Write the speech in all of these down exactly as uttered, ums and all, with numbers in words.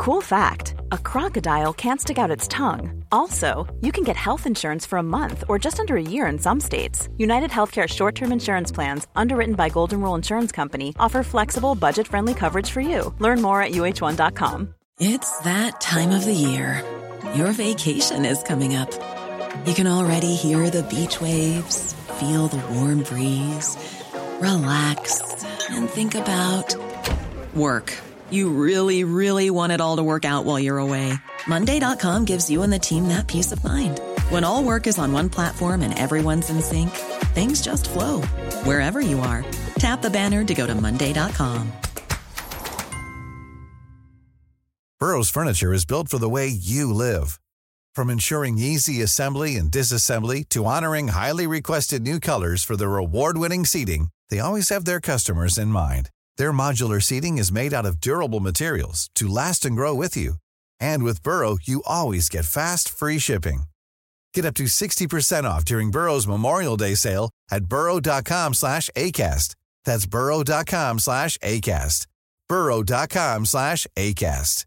Cool fact, a crocodile can't stick out its tongue. Also, you can get health insurance for a month or just under a year in some states. United Healthcare short-term insurance plans, underwritten by Golden Rule Insurance Company, offer flexible, budget-friendly coverage for you. Learn more at U H one dot com. It's that time of the year. Your vacation is coming up. You can already hear the beach waves, feel the warm breeze, relax, and think about work. You really, really want it all to work out while you're away. Monday dot com gives you and the team that peace of mind. When all work is on one platform and everyone's in sync, things just flow. Wherever you are, tap the banner to go to Monday dot com. Burrow's furniture is built for the way you live. From ensuring easy assembly and disassembly to honoring highly requested new colors for their award-winning seating, they always have their customers in mind. Their modular seating is made out of durable materials to last and grow with you. And with Burrow, you always get fast, free shipping. Get up to sixty percent off during Burrow's Memorial Day sale at burrow.com slash ACAST. That's burrow.com slash ACAST. burrow.com slash ACAST.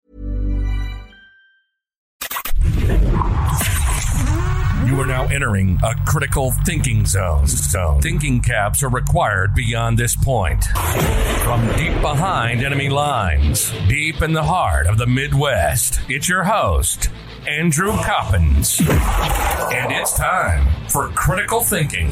You are now entering a critical thinking zone. zone. Thinking caps are required beyond this point. From deep behind enemy lines, deep in the heart of the Midwest, it's your host, Andrew Coppins. And it's time for Critical Thinking.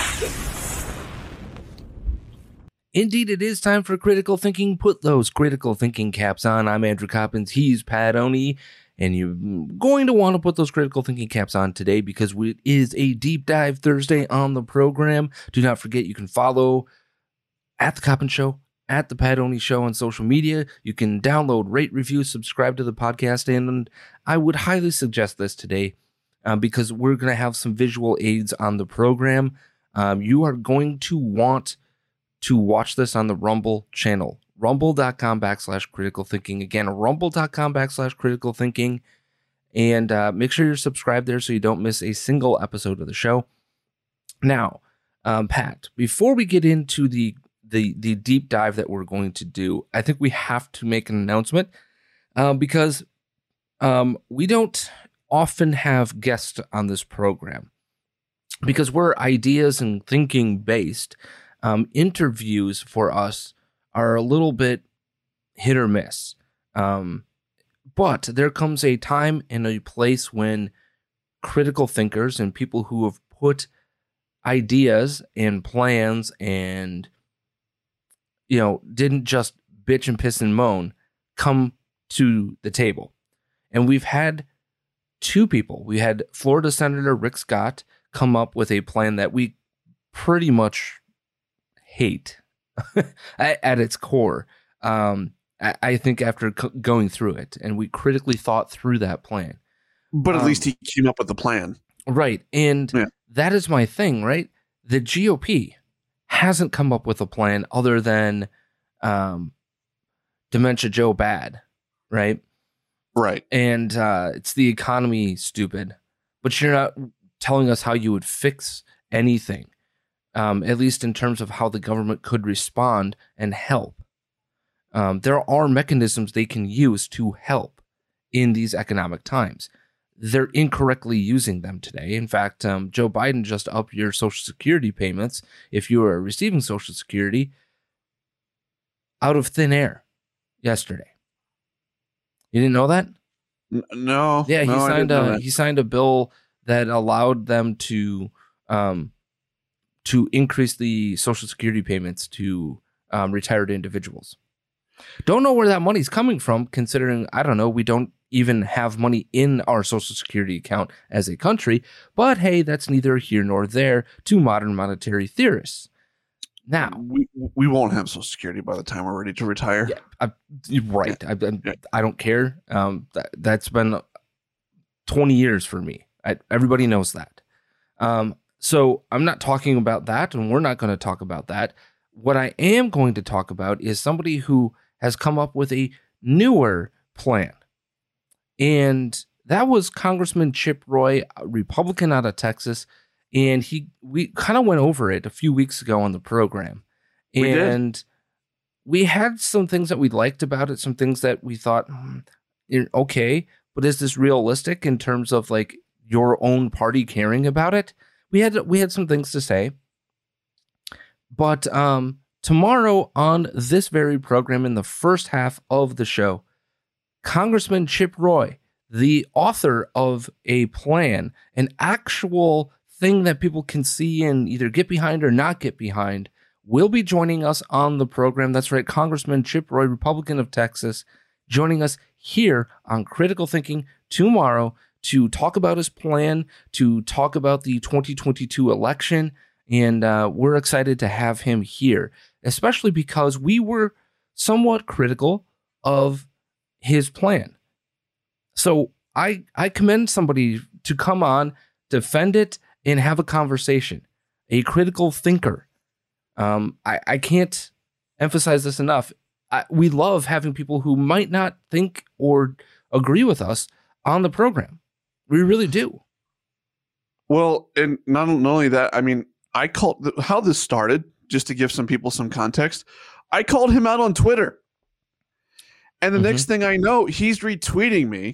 Indeed, it is time for Critical Thinking. Put those critical thinking caps on. I'm Andrew Coppins. He's Pat Oney. And you're going to want to put those critical thinking caps on today because it is a deep dive Thursday on the program. Do not forget you can follow at The Coppins Show, at The Pat Oney Show on social media. You can download, rate, review, subscribe to the podcast. And I would highly suggest this today um, because we're going to have some visual aids on the program. Um, you are going to want to watch this on the Rumble channel. Rumble.com backslash critical thinking. Again, rumble.com backslash critical thinking. And uh, make sure you're subscribed there so you don't miss a single episode of the show. Now, um, Pat, before we get into the, the, the deep dive that we're going to do, I think we have to make an announcement uh, because um, we don't often have guests on this program because we're ideas and thinking based. Um, interviews for us are a little bit hit or miss. Um, but there comes a time and a place when critical thinkers and people who have put ideas and plans and, you know, didn't just bitch and piss and moan come to the table. And we've had two people. We had Florida Senator Rick Scott come up with a plan that we pretty much hate at its core. Um, I, I think after c- going through it, and we critically thought through that plan. But at um, least he came up with the plan. Right. And yeah. that is my thing, right? The G O P hasn't come up with a plan other than um, Dementia Joe bad, right? Right. And uh, it's the economy stupid, but you're not telling us how you would fix anything. Um, at least in terms of how the government could respond and help. Um, there are mechanisms they can use to help in these economic times. They're incorrectly using them today. In fact, um, Joe Biden just upped your Social Security payments if you are receiving Social Security out of thin air yesterday. You didn't know that? N- no. Yeah, he no, signed a he signed a bill that allowed them to. Um, to increase the Social Security payments to um, retired individuals. Don't know where that money's coming from, considering, I don't know, we don't even have money in our Social Security account as a country, but hey, that's neither here nor there to modern monetary theorists. Now, we we won't have Social Security by the time we're ready to retire. Yeah, I, right. Yeah. I, I, yeah. I don't care. Um, that, that's been twenty years for me. I, everybody knows that. Um, So I'm not talking about that, and we're not going to talk about that. What I am going to talk about is somebody who has come up with a newer plan. And that was Congressman Chip Roy, a Republican out of Texas. And he we kind of went over it a few weeks ago on the program. We and did. we had some things that we liked about it, some things that we thought, hmm, okay, but is this realistic in terms of like your own party caring about it? We had we had some things to say. But um, tomorrow on this very program, in the first half of the show, Congressman Chip Roy, the author of a plan, an actual thing that people can see and either get behind or not get behind, will be joining us on the program. That's right, Congressman Chip Roy, Republican of Texas, joining us here on Critical Thinking tomorrow to talk about his plan, to talk about the twenty twenty-two election. And uh, we're excited to have him here, especially because we were somewhat critical of his plan. So I I commend somebody to come on, defend it, and have a conversation. A critical thinker. Um, I, I can't emphasize this enough. I, we love having people who might not think or agree with us on the program. We really do. Well, and not, not only that, I mean, I called how this started, just to give some people some context. I called him out on Twitter. And the mm-hmm. next thing I know, he's retweeting me,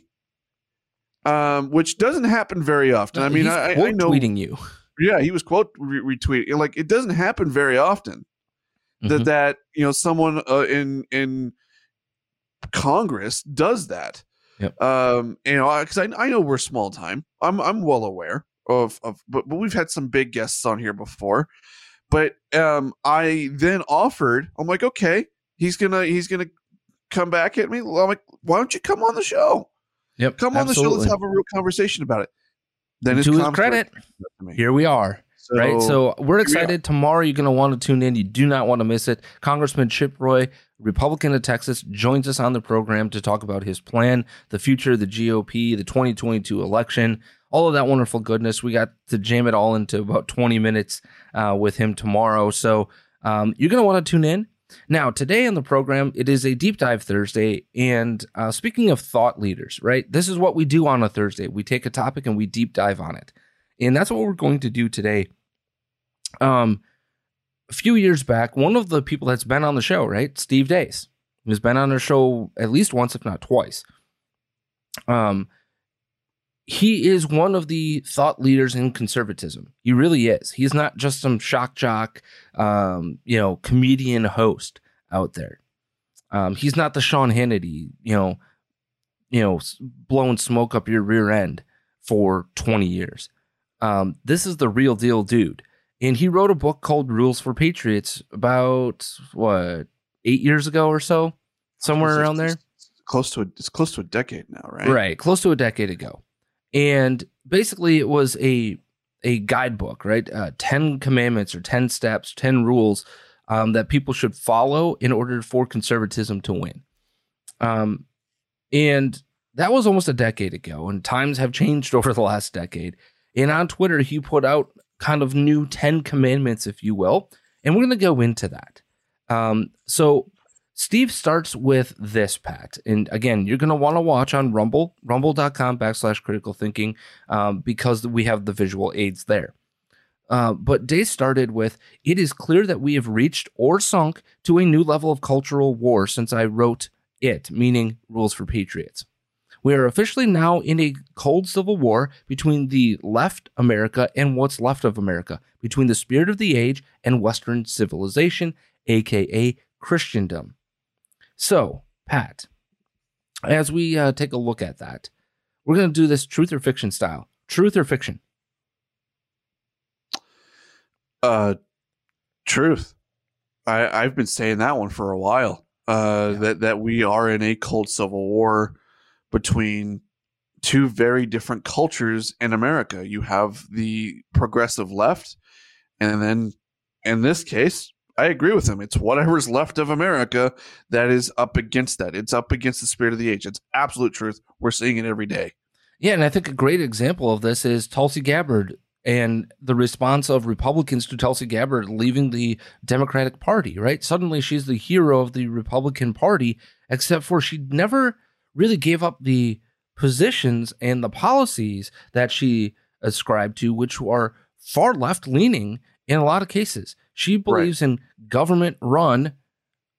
um, which doesn't happen very often. I mean, he's I, quote I know tweeting you. Yeah, he was quote re- retweeting. Like, it doesn't happen very often mm-hmm. that that you know someone uh, in in Congress does that. Yep. Um, you know, because I I know we're small time. I'm I'm well aware of of, but but we've had some big guests on here before. But um, I then offered. I'm like, okay, he's gonna he's gonna come back at me. I'm like, why don't you come on the show? Yep, come on absolutely. the show. Let's have a real conversation about it. Then to his credit, here we are. So, right, so we're excited. We Tomorrow, you're going to want to tune in. You do not want to miss it. Congressman Chip Roy, Republican of Texas, joins us on the program to talk about his plan, the future of the G O P, the twenty twenty-two election, all of that wonderful goodness. We got to jam it all into about twenty minutes uh, with him tomorrow. So um, you're going to want to tune in. Now, today on the program, it is a Deep Dive Thursday, and uh, speaking of thought leaders, right, this is what we do on a Thursday. We take a topic and we deep dive on it, and that's what we're going to do today. Um, a few years back, one of the people that's been on the show, right, Steve Deace, has been on our show at least once, if not twice. Um, he is one of the thought leaders in conservatism. He really is. He's not just some shock jock, um, you know, comedian host out there. Um, he's not the Sean Hannity, you know, you know, blowing smoke up your rear end for twenty years. Um, this is the real deal dude. And he wrote a book called Rules for Patriots about, what, eight years ago or so? Somewhere around there? Close to a, it's close to a decade now, right? Right, close to a decade ago. And basically it was a a guidebook, right? Uh, ten commandments or ten steps, ten rules um, that people should follow in order for conservatism to win. Um, and that was almost a decade ago, and times have changed over the last decade. And on Twitter, he put out kind of new ten commandments, if you will, and we're going to go into that. Um, so Steve starts with this, Pat. And again, you're going to want to watch on Rumble, rumble.com backslash critical thinking, um, because we have the visual aids there. Uh, but Deace started with, it is clear that we have reached or sunk to a new level of cultural war since I wrote it, meaning Rules for Patriots. We are officially now in a cold civil war between the left America and what's left of America, between the spirit of the age and Western civilization, aka Christendom. So, Pat, as we uh, take a look at that, we're going to do this truth or fiction style. Truth or fiction? Uh, truth. I, I've been saying that one for a while. Uh, yeah. that that we are in a cold civil war between two very different cultures in America. You have the progressive left, and then in this case, I agree with him. It's whatever's left of America that is up against that. It's up against the spirit of the age. It's absolute truth. We're seeing it every day. Yeah, and I think a great example of this is Tulsi Gabbard and the response of Republicans to Tulsi Gabbard leaving the Democratic Party, right? Suddenly she's the hero of the Republican Party, except for she never really gave up the positions and the policies that she ascribed to, which are far left-leaning in a lot of cases. She believes right. in government-run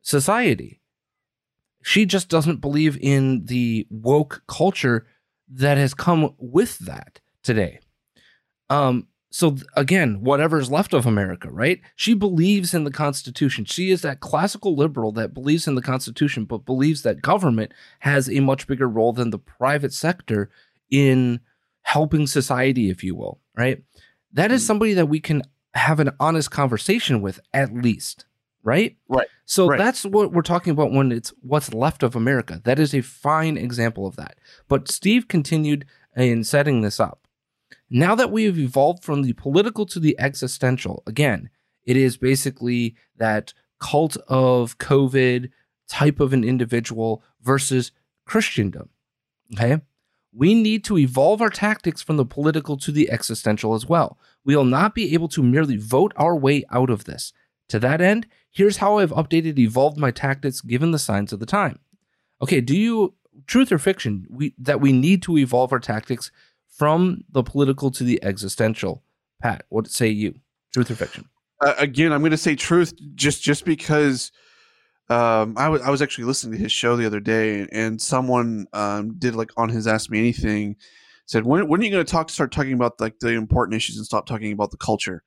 society. She just doesn't believe in the woke culture that has come with that today. Um, so th- again, whatever's left of America, right? She believes in the Constitution. She is that classical liberal that believes in the Constitution, but believes that government has a much bigger role than the private sector in helping society, if you will, right? That is somebody that we can have an honest conversation with, at least, right? Right. So right. that's what we're talking about when it's what's left of America. That is a fine example of that. But Steve continued in setting this up. Now that we have evolved from the political to the existential, again, it is basically that cult of COVID type of an individual versus Christendom. Okay. We need to evolve our tactics from the political to the existential as well. We will not be able to merely vote our way out of this. To that end, here's how I've updated, evolved my tactics given the signs of the time. Okay, do you, truth or fiction, we that we need to evolve our tactics from the political to the existential? Pat, what say you? Truth or fiction? Uh, again, I'm going to say truth just, just because um, I, w- I was actually listening to his show the other day, and someone um, did like on his Ask Me Anything, said, when, when are you going to talk, start talking about like the important issues and stop talking about the culture?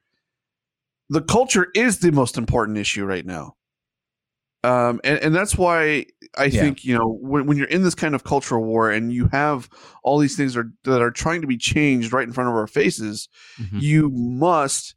The culture is the most important issue right now. Um, and, and that's why I Yeah. think, you know, when, when you're in this kind of cultural war and you have all these things are, that are trying to be changed right in front of our faces, Mm-hmm. you must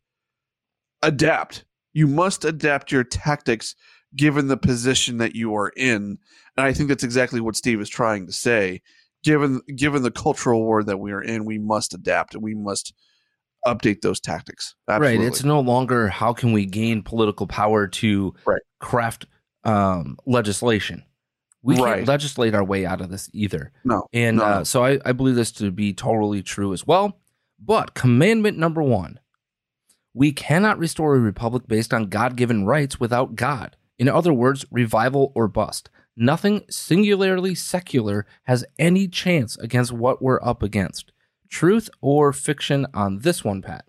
adapt. You must adapt your tactics given the position that you are in. And I think that's exactly what Steve is trying to say. Given given the cultural war that we are in, we must adapt and we must update those tactics. Absolutely. Right. It's no longer how can we gain political power to Right. craft um, legislation. We Right. can't legislate our way out of this either. No. And no. uh, so I, I believe this to be totally true as well. But commandment number one, we cannot restore a republic based on God-given rights without God. In other words, revival or bust. Nothing singularly secular has any chance against what we're up against. Truth or fiction on this one, Pat?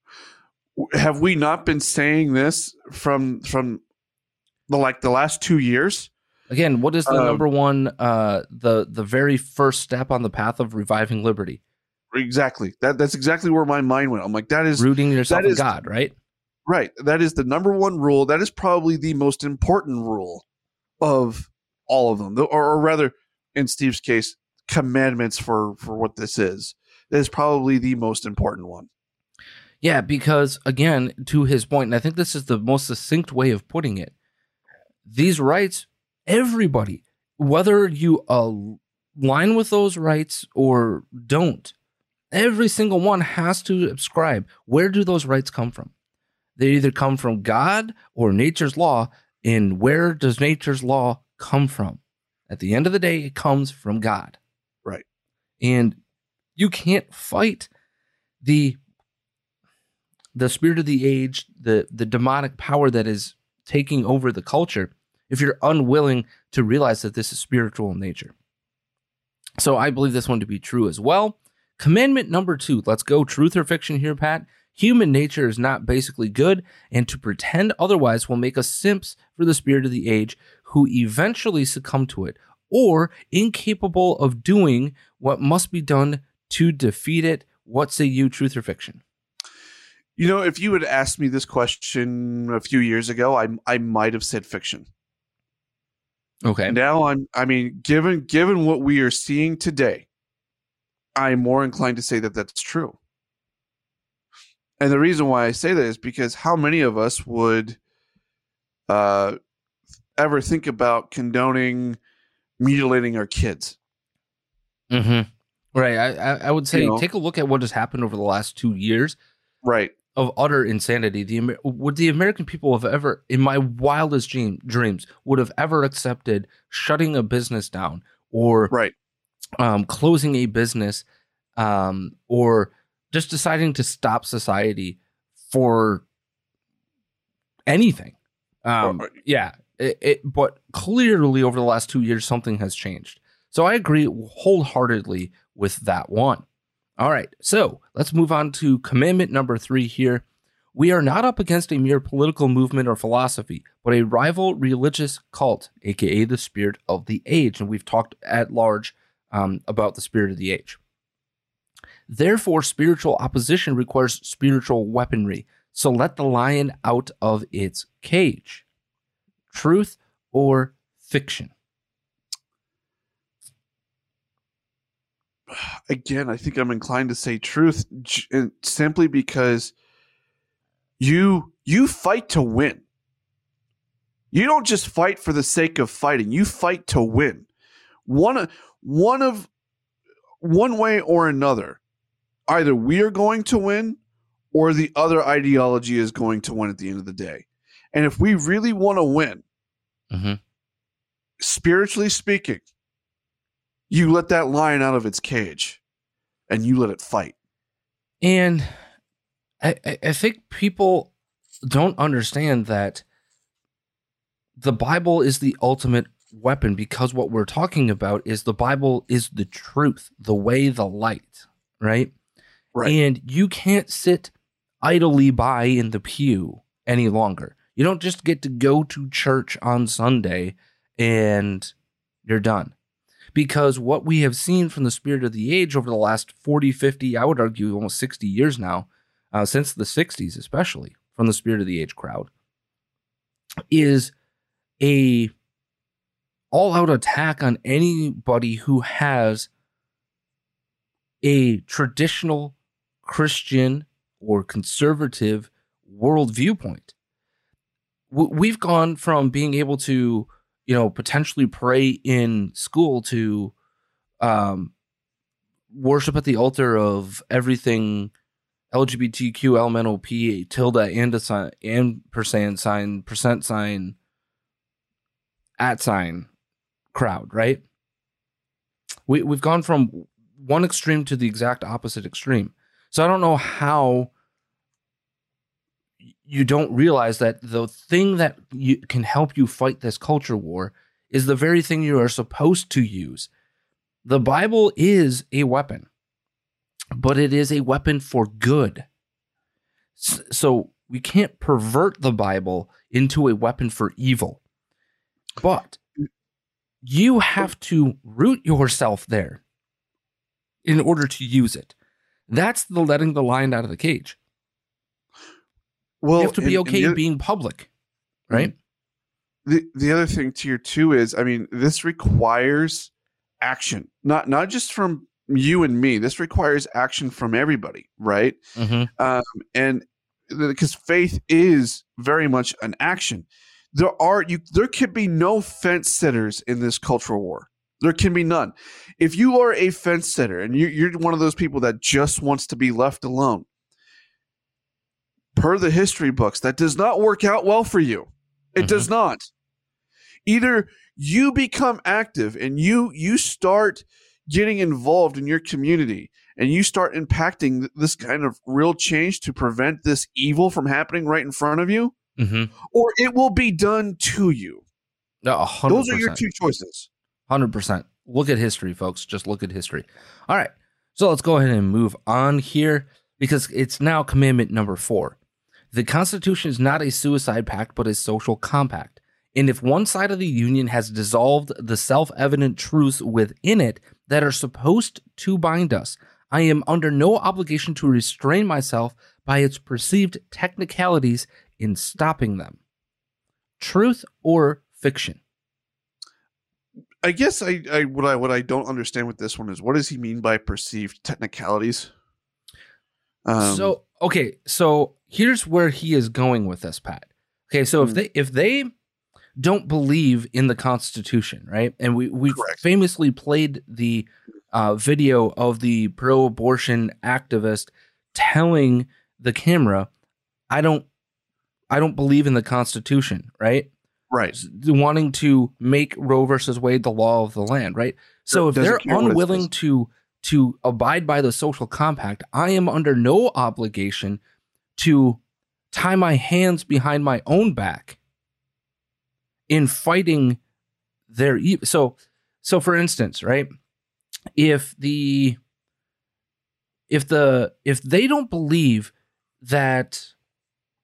Have we not been saying this from from the like the last two years? Again, what is the Um, number one, uh, the the very first step on the path of reviving liberty? Exactly. That that's exactly where my mind went. I'm like, that is Rooting yourself that in is- God, right? right. That is the number one rule. That is probably the most important rule of all of them, or, or rather, in Steve's case, commandments for for what this is. That is probably the most important one. Yeah, because again, to his point, and I think this is the most succinct way of putting it, these rights, everybody, whether you align with those rights or don't, every single one has to subscribe. Where do those rights come from? They either come from God or nature's law. And where does nature's law come from? At the end of the day, it comes from God. Right. And you can't fight the the spirit of the age, the the demonic power that is taking over the culture, if you're unwilling to realize that this is spiritual in nature. So I believe this one to be true as well. Commandment number two, let's go truth or fiction here, Pat. Human nature is not basically good, and to pretend otherwise will make us simps for the spirit of the age who eventually succumb to it, or incapable of doing what must be done to defeat it. What say you, truth or fiction? You know, if you had asked me this question a few years ago, I I might have said fiction. Okay. Now I'm I mean, given given what we are seeing today, I'm more inclined to say that that's true. And the reason why I say that is because how many of us would uh, ever think about condoning mutilating our kids? Mm-hmm. Right. I, I I would say You know? take a look at what has happened over the last two years Right. of utter insanity. The Amer- would the American people have ever, in my wildest dream, dreams, would have ever accepted shutting a business down or Right. um, closing a business um, or just deciding to stop society for anything? Um, Or- yeah. It, it, but clearly over the last two years, something has changed. So I agree wholeheartedly with that one. All right, so let's move on to commandment number three here. We are not up against a mere political movement or philosophy, but a rival religious cult, aka the spirit of the age. And we've talked at large um, about the spirit of the age. Therefore, spiritual opposition requires spiritual weaponry. So let the lion out of its cage. Truth or fiction? Again, I think I'm inclined to say truth, simply because you you fight to win. You don't just fight for the sake of fighting. You fight to win. One one of one way or another. Either we are going to win or the other ideology is going to win at the end of the day. And if we really want to win, mm-hmm. spiritually speaking, you let that lion out of its cage and you let it fight. And I, I think people don't understand that the Bible is the ultimate weapon, because what we're talking about is the Bible is the truth, the way, the light, right? Right. And you can't sit idly by in the pew any longer. You don't just get to go to church on Sunday and you're done. Because what we have seen from the spirit of the age over the last forty, fifty, I would argue almost sixty years now, uh, since the sixties especially, from the spirit of the age crowd, is a all-out attack on anybody who has a traditional Christian or conservative world viewpoint. We've gone from being able to, you know, potentially pray in school to um, worship at the altar of everything L G B T Q, L M N O P, tilde, and a sign, and percent sign, percent sign, at sign crowd, right? We, we've gone from one extreme to the exact opposite extreme. So I don't know how you don't realize that the thing that you, can help you fight this culture war is the very thing you are supposed to use. The Bible is a weapon, but it is a weapon for good. So we can't pervert the Bible into a weapon for evil. But you have to root yourself there in order to use it. That's the letting the lion out of the cage. Well, you have to be and, okay and the, being public, right? The the other thing, tier two, is, I mean, this requires action, not not just from you and me. This requires action from everybody, right? Mm-hmm. Um, and because faith is very much an action. There are you. There can be no fence sitters in this cultural war. There can be none. If you are a fence sitter and you, you're one of those people that just wants to be left alone, per the history books, that does not work out well for you. It mm-hmm. does not. Either you become active and you you start getting involved in your community and you start impacting this kind of real change to prevent this evil from happening right in front of you, mm-hmm. or it will be done to you. No, one hundred percent. Those are your two choices. one hundred percent. Look at history, folks. Just look at history. All right. So let's go ahead and move on here, because it's now commandment number four. The Constitution is not a suicide pact, but a social compact. And if one side of the Union has dissolved the self-evident truths within it that are supposed to bind us, I am under no obligation to restrain myself by its perceived technicalities in stopping them. Truth or fiction? I guess I, I what I what I don't understand with this one is, what does he mean by perceived technicalities? Um, so okay, so here's where he is going with this, Pat. Okay, so hmm. if they if they don't believe in the Constitution, right? And we we famously played the uh, video of the pro-abortion activist telling the camera, "I don't, I don't believe in the Constitution," right? Right. Wanting to make Roe versus Wade the law of the land, right? So if they're unwilling to to abide by the social compact, I am under no obligation to tie my hands behind my own back in fighting their e- so so for instance, right? If the if the if they don't believe that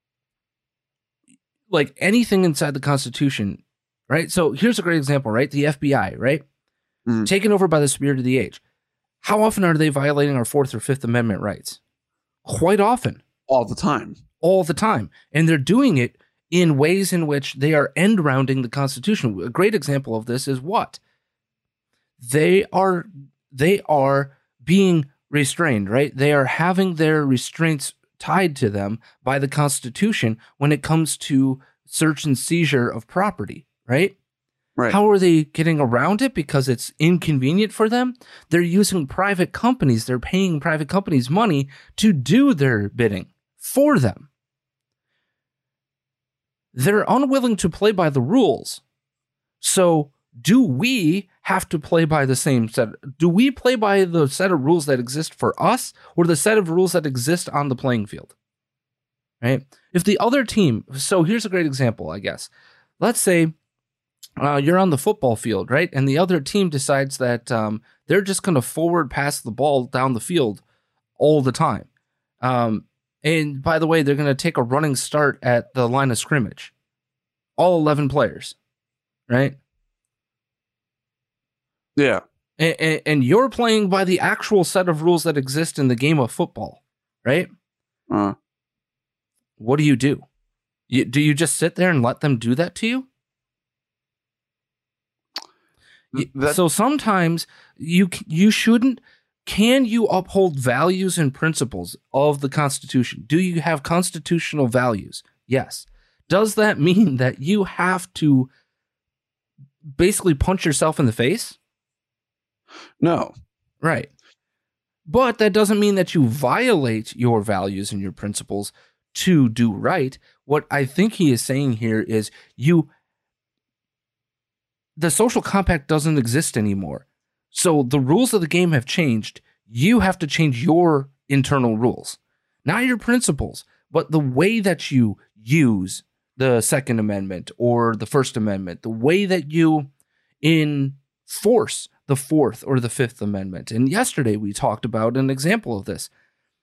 like anything inside the Constitution, right? So here's a great example, right? The F B I, right? Mm. Taken over by the spirit of the age. How often are they violating our Fourth or Fifth Amendment rights? Quite often. All the time. All the time. And they're doing it in ways in which they are end-rounding the Constitution. A great example of this is what? They are they are being restrained, right? They are having their restraints tied to them by the Constitution when it comes to search and seizure of property, right? Right. How are they getting around it? Because it's inconvenient for them. They're using private companies. They're paying private companies money to do their bidding for them. They're unwilling to play by the rules. So do we have to play by the same set? Do we play by the set of rules that exist for us or the set of rules that exist on the playing field? Right? If the other team, so here's a great example, I guess. Let's say uh, you're on the football field, right? And the other team decides that um, they're just going to forward pass the ball down the field all the time. Um, and by the way, they're going to take a running start at the line of scrimmage. All eleven players, right? Yeah. And, and, and you're playing by the actual set of rules that exist in the game of football, right? Uh, What do you do? You, do you just sit there and let them do that to you? that, So sometimes you you shouldn't. Can you uphold values and principles of the Constitution? Do you have constitutional values? Yes. Does that mean that you have to basically punch yourself in the face? no. Right. But that doesn't mean that you violate your values and your principles to do right. What I think he is saying here is you, the social compact doesn't exist anymore. So the rules of the game have changed. You have to change your internal rules, not your principles, but the way that you use the Second Amendment or the First Amendment, the way that you enforce the Fourth or the Fifth Amendment. And yesterday we talked about an example of this.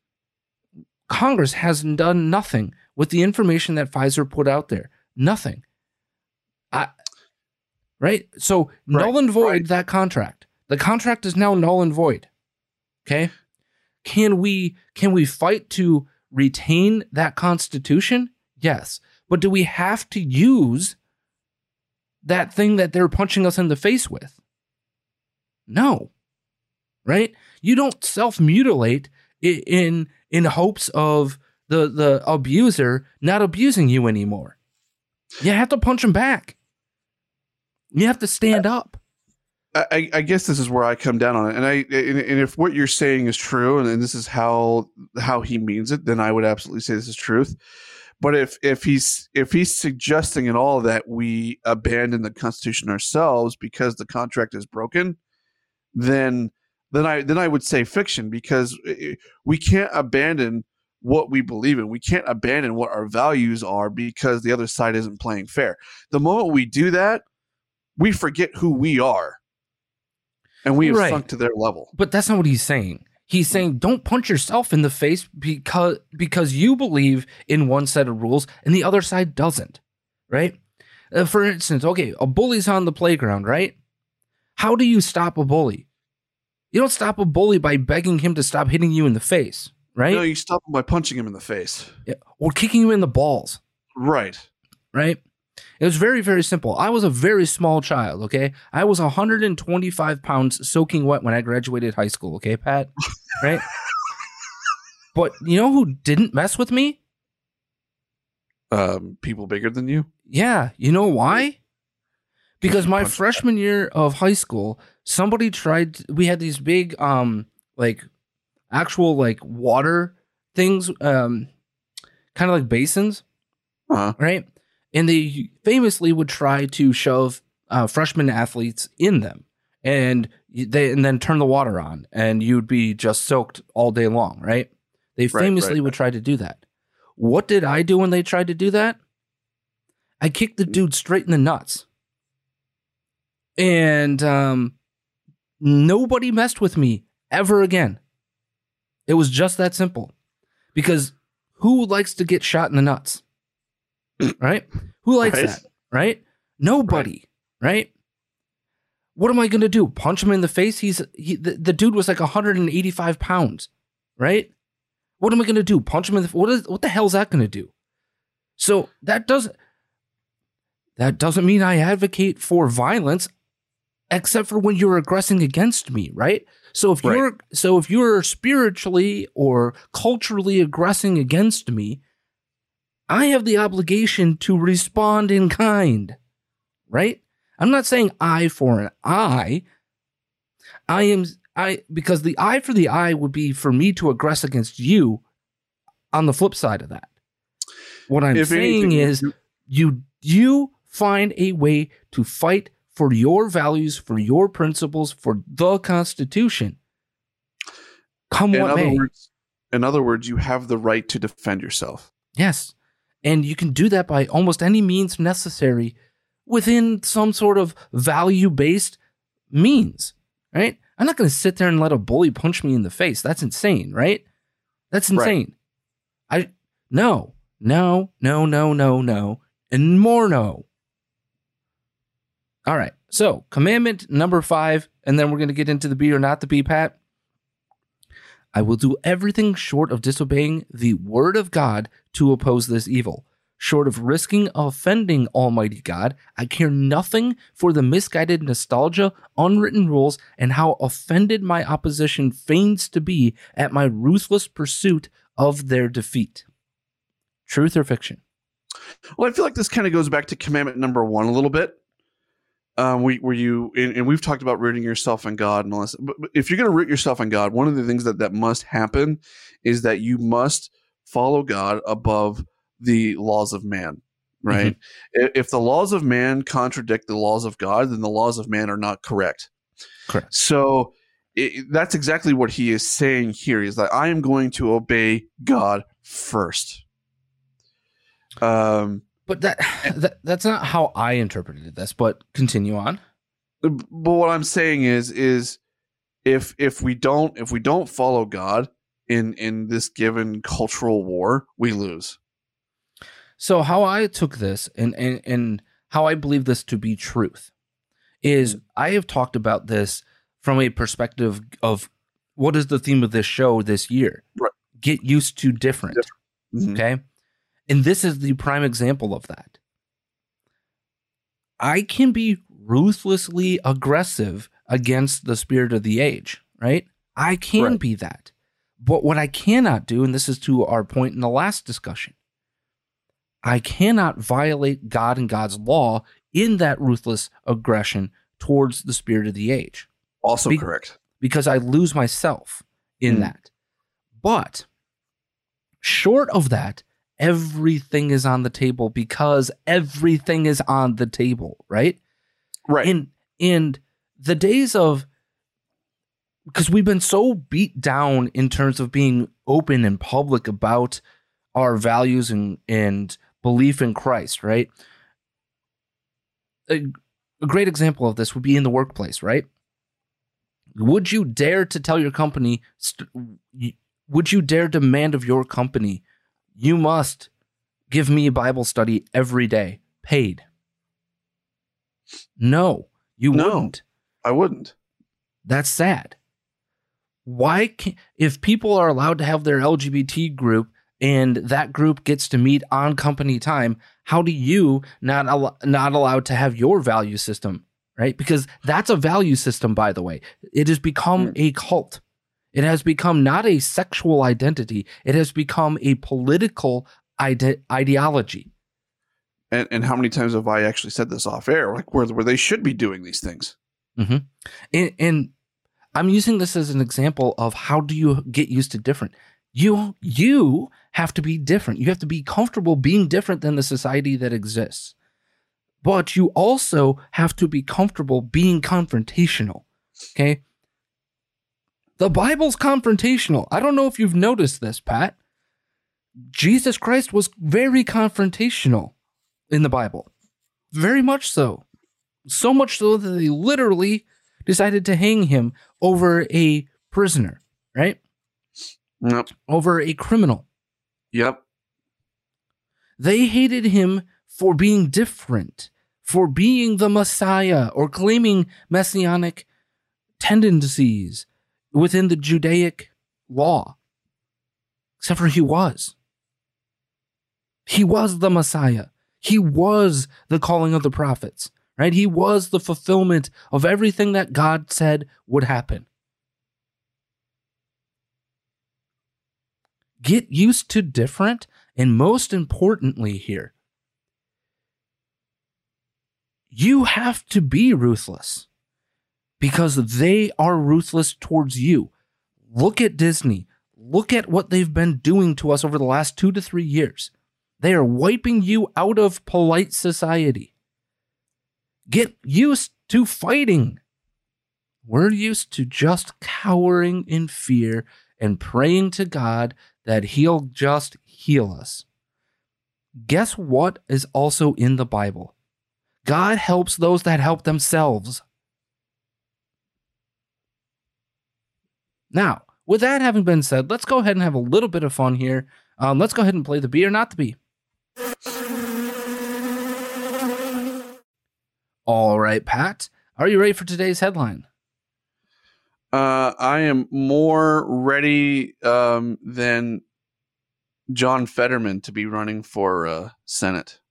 Congress has done nothing with the information that Pfizer put out there. Nothing. I, right? So Right, null and void right. that contract. The contract is now null and void. Okay? Can we can we fight to retain that Constitution? Yes. But do we have to use that thing that they're punching us in the face with? No. Right? You don't self-mutilate i- in in hopes of the, the abuser not abusing you anymore. You have to punch him back. You have to stand up. I, I guess this is where I come down on it, and I and, and if what you're saying is true, and, and this is how how he means it, then I would absolutely say this is truth. But if if he's if he's suggesting at all that we abandon the Constitution ourselves because the contract is broken, then then I then I would say fiction, because we can't abandon what we believe in. We can't abandon what our values are because the other side isn't playing fair. The moment we do that, we forget who we are. And we have Right. sunk to their level. But that's not what he's saying. He's saying don't punch yourself in the face because because you believe in one set of rules and the other side doesn't, right? Uh, for instance, okay, a bully's on the playground, right? How do you stop a bully? You don't stop a bully by begging him to stop hitting you in the face, right? No, you stop him by punching him in the face. Yeah. Or kicking him in the balls, Right. right? It was very, very simple. I was a very small child, okay? I was one hundred twenty-five pounds soaking wet when I graduated high school, okay, Pat? Right? But you know who didn't mess with me? Um, people bigger than you? Yeah, you know why? Because my Punch freshman year of high school, somebody tried, we had these big, um, like, actual, like, water things, um, kind of like basins, Uh-huh. right? And they famously would try to shove uh, freshman athletes in them, and they and then turn the water on, and you'd be just soaked all day long, right? They Right, famously right, would try to do that. What did I do when they tried to do that? I kicked the dude straight in the nuts, and um, nobody messed with me ever again. It was just that simple. Because who likes to get shot in the nuts? Right? Who likes Right. that, right? Nobody, right? What am I going to do? Punch him in the face? He's he, the, the dude was like one hundred eighty-five pounds, right? What am I going to do? Punch him in the what is what the hell is that going to do? So that doesn't that doesn't mean I advocate for violence, except for when you're aggressing against me, right? So if Right. you're so if you're spiritually or culturally aggressing against me, I have the obligation to respond in kind, right? I'm not saying eye for an eye. I am I because the eye for the eye would be for me to aggress against you on the flip side of that. What I'm If saying anything, is you you find a way to fight for your values, for your principles, for the Constitution. Come In what other may. words, in other words, you have the right to defend yourself. Yes. And you can do that by almost any means necessary within some sort of value-based means, right? I'm not going to sit there and let a bully punch me in the face. That's insane, right? That's Right. insane. I no, no, no, no, no, no, and more no. All right. So, commandment number five, and then we're going to get into the be or not the be, Pat. I will do everything short of disobeying the word of God to oppose this evil. Short of risking offending Almighty God, I care nothing for the misguided nostalgia, unwritten rules, and how offended my opposition feigns to be at my ruthless pursuit of their defeat. Truth or fiction? Well, I feel like this kind of goes back to commandment number one a little bit. Um, we, where you and, and we've talked about rooting yourself in God and all this. But, but if you're going to root yourself in God, one of the things that, that must happen is that you must follow God above the laws of man, right? Mm-hmm. If the laws of man contradict the laws of God, then the laws of man are not correct. Correct. So it, that's exactly what he is saying here, is that I am going to obey God first. Um, But that, that that's not how I interpreted this, but continue on. But what I'm saying is, is if if we don't if we don't follow God in in this given cultural war, we lose. So how I took this and, and, and how I believe this to be truth is I have talked about this from a perspective of what is the theme of this show this year? Right. Get used to different. different. Mm-hmm. Okay. And this is the prime example of that. I can be ruthlessly aggressive against the spirit of the age, right? I can Right. be that. But what I cannot do, and this is to our point in the last discussion, I cannot violate God and God's law in that ruthless aggression towards the spirit of the age. Also Be- correct. Because I lose myself in Mm. that. But short of that, everything is on the table because everything is on the table, right? Right. And and the days of, because we've been so beat down in terms of being open and public about our values and and belief in Christ, right? A, a great example of this would be in the workplace, right? Would you dare to tell your company, st- would you dare demand of your company, you must give me a Bible study every day, paid? No, you No. wouldn't. I wouldn't. That's sad. Why can't, if people are allowed to have their L G B T group and that group gets to meet on company time, how do you not al- not allowed to have your value system, right? Because that's a value system, by the way. It has become Mm. a cult. It has become not a sexual identity. It has become a political ide- ideology. And and how many times have I actually said this off air? Like where where they should be doing these things. Mm-hmm. And, and I'm using this as an example of how do you get used to different. You you have to be different. You have to be comfortable being different than the society that exists. But you also have to be comfortable being confrontational. Okay? The Bible's confrontational. I don't know if you've noticed this, Pat. Jesus Christ was very confrontational in the Bible. Very much so. So much so that they literally decided to hang him over a prisoner, right? Yep. Over a criminal. Yep. They hated him for being different, for being the Messiah, or claiming messianic tendencies within the Judaic law. Except for he was. He was the Messiah. He was the calling of the prophets, right? He was the fulfillment of everything that God said would happen. Get used to different, and most importantly here, you have to be ruthless because they are ruthless towards you. Look at Disney. Look at what they've been doing to us over the last two to three years. They are wiping you out of polite society. Get used to fighting. We're used to just cowering in fear and praying to God that he'll just heal us. Guess what is also in the Bible? God helps those that help themselves. Now, with that having been said, let's go ahead and have a little bit of fun here. Um, let's go ahead and play the Be or Not the Be. All right, Pat, are you ready for today's headline? Uh, I am more ready um, than John Fetterman to be running for uh, Senate.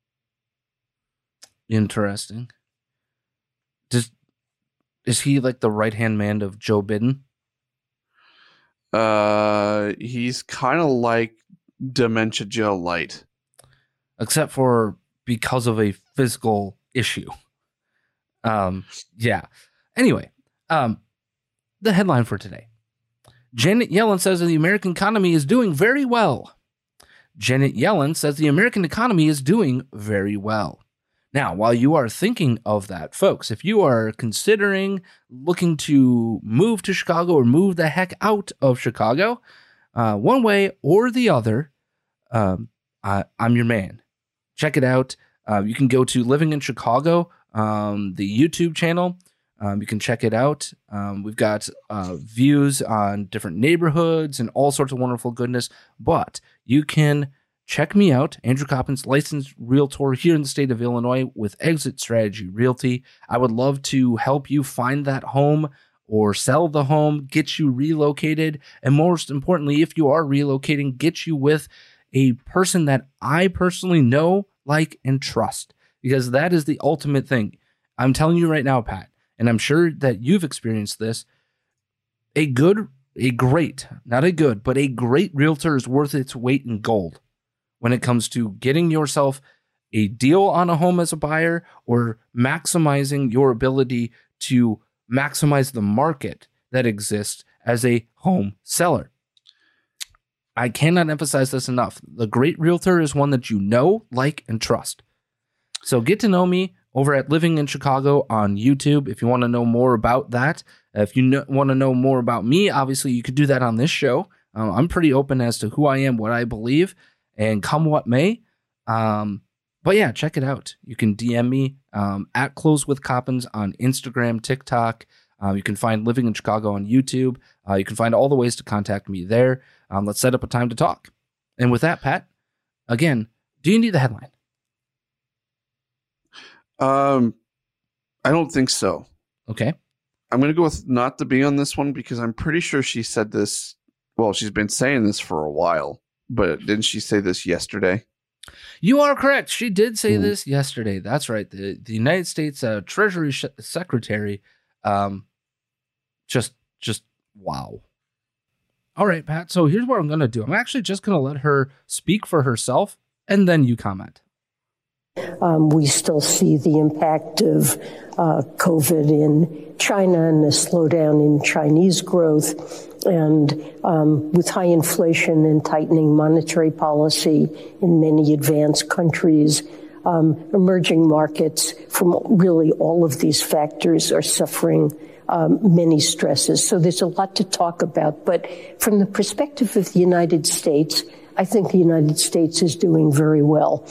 Interesting. Does is he like the right-hand man of Joe Biden? Uh, he's kind of like Dementia Joe Light. Except for because of a physical issue. Um, yeah. Anyway, um, the headline for today. Janet Yellen says that the American economy is doing very well. Janet Yellen says the American economy is doing very well. Now, while you are thinking of that, folks, if you are considering looking to move to Chicago or move the heck out of Chicago, uh, one way or the other, um, I, I'm your man. Check it out. Uh, you can go to Living in Chicago, um, the YouTube channel. Um, you can check it out. Um, we've got uh, views on different neighborhoods and all sorts of wonderful goodness. But you can check me out, Andrew Coppins, licensed realtor here in the state of Illinois with Exit Strategy Realty. I would love to help you find that home or sell the home, get you relocated, and most importantly, if you are relocating, get you with a person that I personally know, like, and trust, because that is the ultimate thing. I'm telling you right now, Pat, and I'm sure that you've experienced this, a good, a great, not a good, but a great realtor is worth its weight in gold when it comes to getting yourself a deal on a home as a buyer or maximizing your ability to maximize the market that exists as a home seller. I cannot emphasize this enough. The great realtor is one that you know, like, and trust. So get to know me over at Living in Chicago on YouTube if you want to know more about that. If you know, want to know more about me, obviously you could do that on this show. Uh, I'm pretty open as to who I am, what I believe, and come what may. Um, but yeah, check it out. You can D M me um, at Close with Coppins on Instagram, TikTok. Uh, you can find Living in Chicago on YouTube. Uh, you can find all the ways to contact me there. Um, let's set up a time to talk. And with that, Pat, again, do you need the headline? Um, I don't think so. Okay. I'm going to go with not to be on this one because I'm pretty sure she said this. Well, she's been saying this for a while, but didn't she say this yesterday? You are correct. She did say Ooh. this yesterday. That's right. The the United States uh, Treasury sh- Secretary, um, just just wow. All right, Pat. So here's what I'm going to do. I'm actually just going to let her speak for herself, and then you comment. Um, we still see the impact of uh, COVID in China and the slowdown in Chinese growth. And um, with high inflation and tightening monetary policy in many advanced countries, um, emerging markets from really all of these factors are suffering um, many stresses. So there's a lot to talk about. But from the perspective of the United States, I think the United States is doing very well.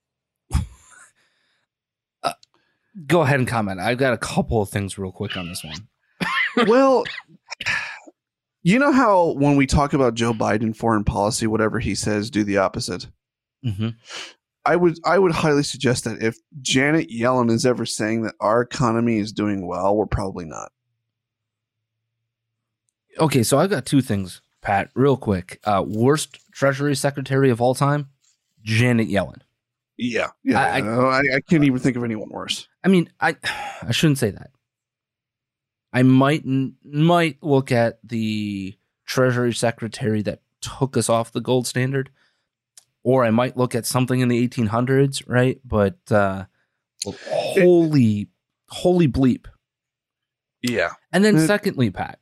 uh, go ahead and comment. I've got a couple of things real quick on this one. Well, you know how when we talk about Joe Biden foreign policy, whatever he says, do the opposite. Mm-hmm. I would I would highly suggest that if Janet Yellen is ever saying that our economy is doing well, we're probably not. Okay, so I've got two things, Pat, real quick. Uh, worst Treasury Secretary of all time, Janet Yellen. Yeah, yeah. I, I, I, I can't even think of anyone worse. I mean, I I shouldn't say that. I might might look at the Treasury Secretary that took us off the gold standard, or I might look at something in the eighteen hundreds, right? But uh, holy, holy bleep. Yeah. And then It, secondly, Pat,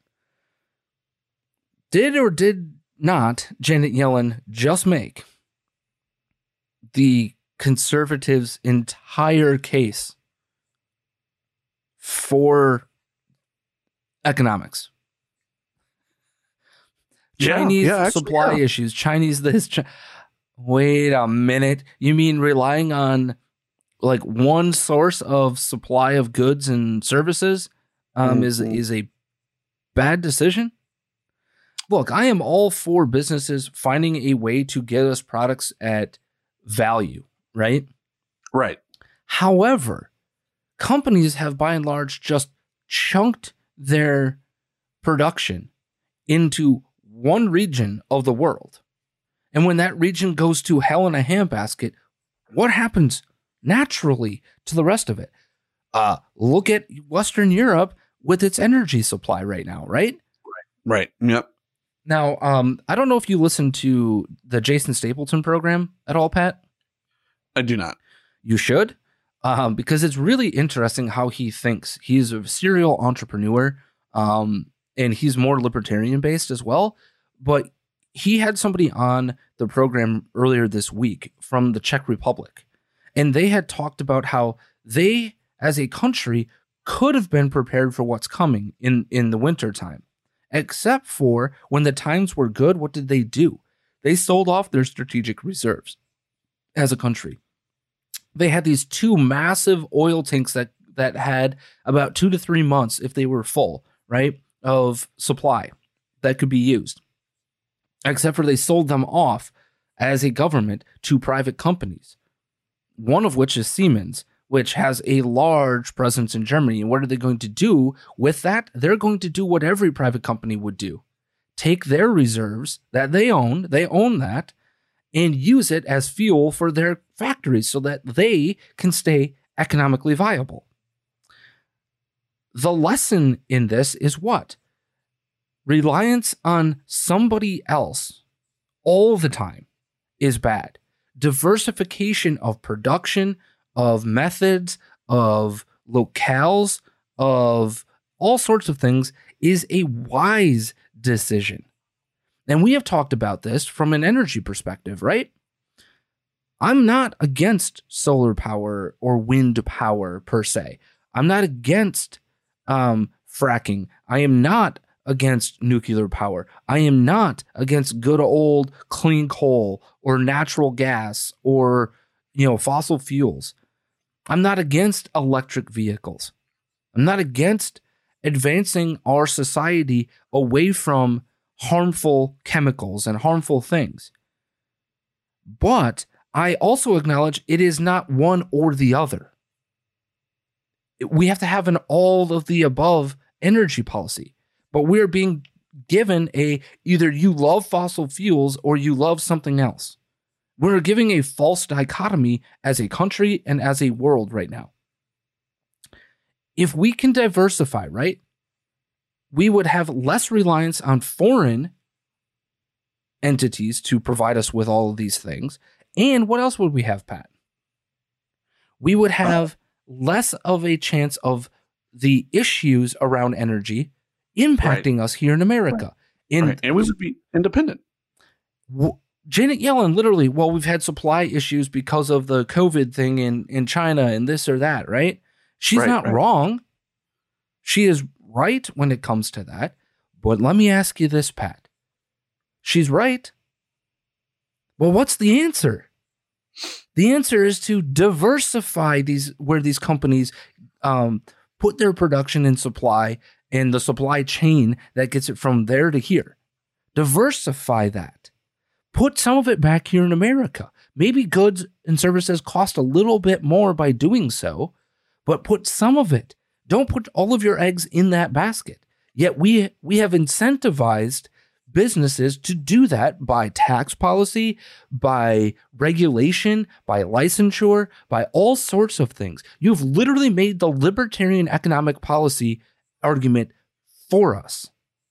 did or did not Janet Yellen just make the conservatives' entire case for economics? Yeah, Chinese yeah, actually, supply yeah. issues, Chinese this. Chi- Wait a minute. You mean relying on like one source of supply of goods and services um, Mhm. is is a bad decision? Look, I am all for businesses finding a way to get us products at value, right? right. However, companies have by and large just chunked their production into one region of the world. And when that region goes to hell in a handbasket, what happens naturally to the rest of it? Uh, look at Western Europe with its energy supply right now, right? Right. Yep. Now, um, I don't know if you listen to the Jason Stapleton program at all, Pat. I do not. You should, um, because it's really interesting how he thinks. He's a serial entrepreneur, um, and he's more libertarian based as well. But he had somebody on the program earlier this week from the Czech Republic, and they had talked about how they, as a country, could have been prepared for what's coming in, in the wintertime. Except for when the times were good, what did they do? They sold off their strategic reserves as a country. They had these two massive oil tanks that, that had about two to three months, if they were full, right, of supply that could be used. Except for they sold them off as a government to private companies, one of which is Siemens, which has a large presence in Germany. And what are they going to do with that? They're going to do what every private company would do. Take their reserves that they own, they own that, and use it as fuel for their factories so that they can stay economically viable. The lesson in this is what? Reliance on somebody else all the time is bad. Diversification of production, of methods, of locales, of all sorts of things is a wise decision. And we have talked about this from an energy perspective, right? I'm not against solar power or wind power per se. I'm not against um, fracking. I am not against nuclear power. I am not against good old clean coal or natural gas or, you know, fossil fuels. I'm not against electric vehicles. I'm not against advancing our society away from harmful chemicals and harmful things. But I also acknowledge it is not one or the other. We have to have an all of the above energy policy, but we're being given a either you love fossil fuels or you love something else. We're giving a false dichotomy as a country and as a world right now. If we can diversify, right, we would have less reliance on foreign entities to provide us with all of these things. And what else would we have, Pat? We would have less of a chance of the issues around energy impacting right. us here in America. Right. In, right. And we would be independent. W- Janet Yellen, literally, well, we've had supply issues because of the COVID thing in, in China and this or that, right? She's right, not right. wrong. She is right when it comes to that. But let me ask you this, Pat. She's right. Well, what's the answer? The answer is to diversify these, where these companies um, put their production and supply and the supply chain that gets it from there to here. Diversify that. Put some of it back here in America. Maybe goods and services cost a little bit more by doing so, but put some of it. Don't put all of your eggs in that basket. Yet we we have incentivized businesses to do that by tax policy, by regulation, by licensure, by all sorts of things. You've literally made the libertarian economic policy argument for us.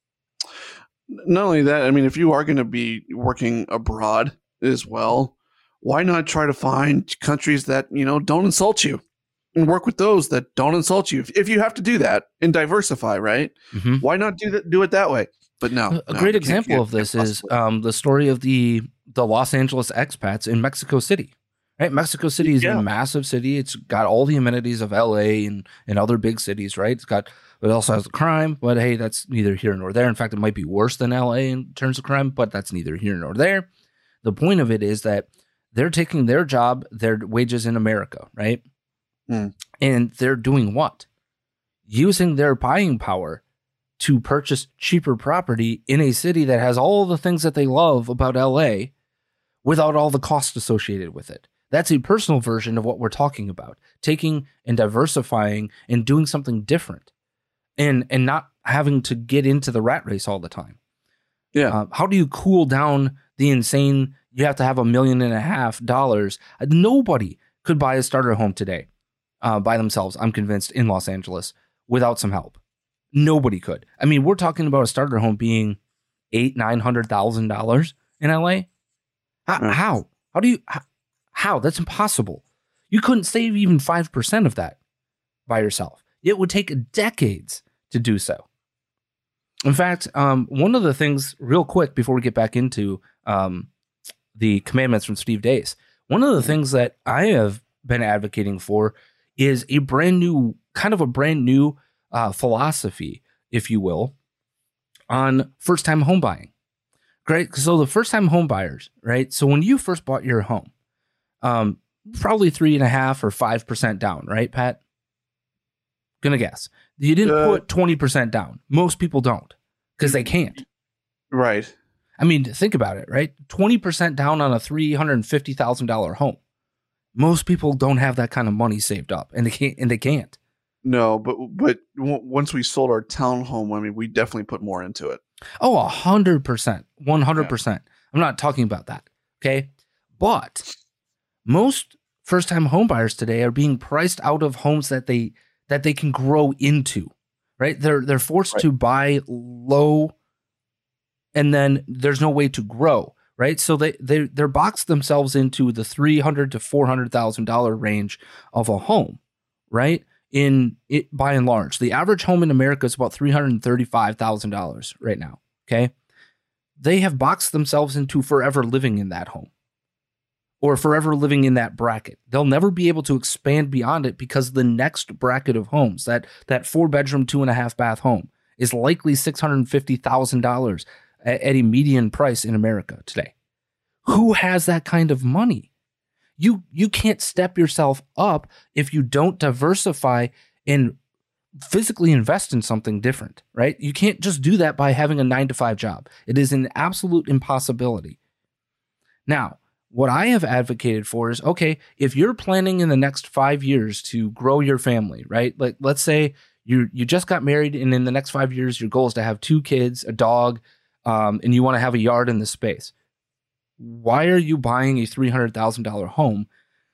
Not only that, I mean, if you are going to be working abroad as well, why not try to find countries that, you know, don't insult you and work with those that don't insult you? If, if you have to do that and diversify, right? Mm-hmm. Why not do that? Do it that way? But no, a no, great example can't, of this is um, the story of the the Los Angeles expats in Mexico City. Right, Mexico City is yeah. a massive city. It's got all the amenities of L A and, and other big cities. Right, it's got it also has the crime, but hey, that's neither here nor there. In fact, it might be worse than L A in terms of crime, but that's neither here nor there. The point of it is that they're taking their job, their wages in America, right, mm. and they're doing what? Using their buying power to purchase cheaper property in a city that has all the things that they love about L A without all the costs associated with it. That's a personal version of what we're talking about, taking and diversifying and doing something different and, and not having to get into the rat race all the time. Yeah. Uh, how do you cool down the insane, you have to have a million and a half dollars? Nobody could buy a starter home today uh, by themselves, I'm convinced, in Los Angeles without some help. Nobody could. I mean, we're talking about a starter home being eight, nine hundred thousand dollars in L A. How? Right. How? How do you? How, how? That's impossible. You couldn't save even five percent of that by yourself. It would take decades to do so. In fact, um, one of the things, real quick, before we get back into um, the commandments from Steve Deace, one of the things that I have been advocating for is a brand new, kind of a brand new. Uh, philosophy, if you will, on first-time home buying. Great. So the first-time home buyers, right? So when you first bought your home, um, probably three and a half or five percent down, right, Pat? Gonna guess. You didn't uh, put twenty percent down. Most people don't because they can't. Right. I mean, think about it, right? twenty percent down on a three hundred fifty thousand dollars home. Most people don't have that kind of money saved up, and they can't. And they can't. No, but but w- once we sold our townhome, I mean, we definitely put more into it. Oh, a hundred percent, one hundred percent. I'm not talking about that. Okay, but most first-time home buyers today are being priced out of homes that they that they can grow into. Right? They're they're forced right. to buy low, and then there's no way to grow. Right? So they they they're boxed themselves into the three hundred to four hundred thousand dollar range of a home. Right? In it, by and large, the average home in America is about three hundred thirty-five thousand dollars right now. Okay. They have boxed themselves into forever living in that home or forever living in that bracket. They'll never be able to expand beyond it because the next bracket of homes, that, that four bedroom, two and a half bath home, is likely six hundred fifty thousand dollars at, at a median price in America today. Who has that kind of money? You you can't step yourself up if you don't diversify and physically invest in something different, right? You can't just do that by having a nine to five job. It is an absolute impossibility. Now, what I have advocated for is, okay, if you're planning in the next five years to grow your family, right? Like, let's say you you just got married and in the next five years, your goal is to have two kids, a dog, um, and you want to have a yard in the space. Why are you buying a three hundred thousand dollars home